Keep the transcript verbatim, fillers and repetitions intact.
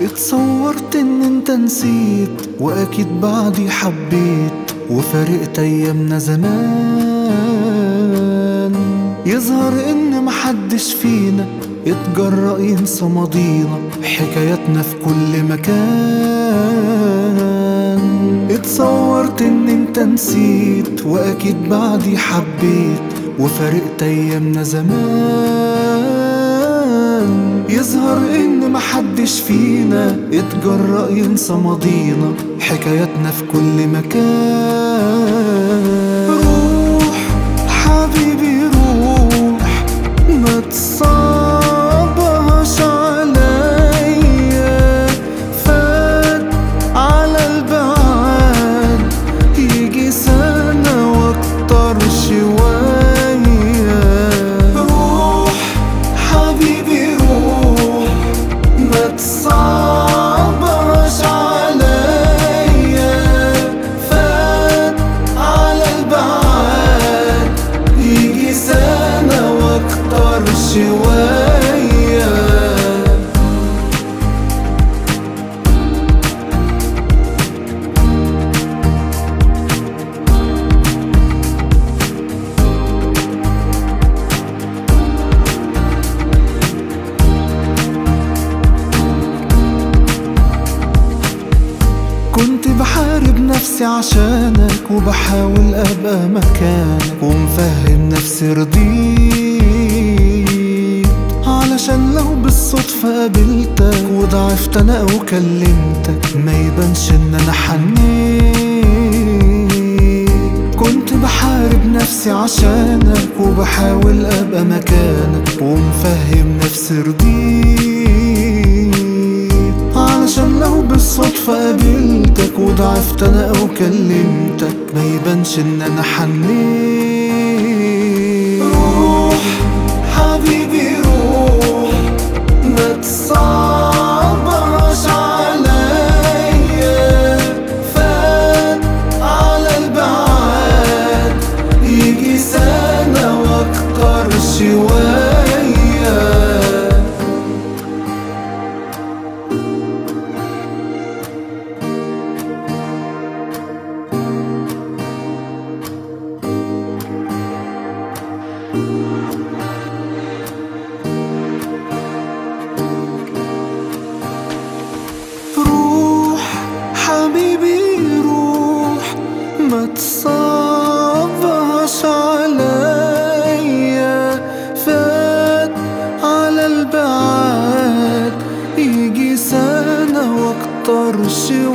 اتصورت ان انت نسيت، واكيد بعدي حبيت وفارقت ايامنا زمان. يظهر ان محدش فينا اتجرأ ينسى ماضينا، حكاياتنا في كل مكان. اتصورت ان انت نسيت، واكيد بعدي حبيت وفارقت ايامنا زمان. يظهر ان محدش فينا اتجرأ ينسى ماضينا، حكاياتنا في كل مكان. روح حبيبي روح، ما تصعبهاش عليا. فات على البعاد يجي سنة واكتر شوية. روح حبيبي روح، ما تصعبهاش عليا. فات على البعاد يجي سنة واكتر شوية. كنت بحارب نفسي عشانك، وبحاول ابقى مكانك، ومفهم نفسي رضيت. علشان لو بالصدفة قابلتك وضعفت انا او كلمتك، ما يبانش ان انا حنيت. كنت بحارب نفسي عشانك، وبحاول ابقى مكانك، ومفهم نفسي رضيت. علشان لو بالصدفة قابلتك وضعفت انا او كلمتك، ما يبانش ان انا حنيت. روح حبيبي روح، ما تصعبهاش عليا. فات على البعاد يجي سنة واكتر شوية. روح حبيبي روح، ما تصعبهاش عليا. فات على البعاد يجي سنة واكتر شوية.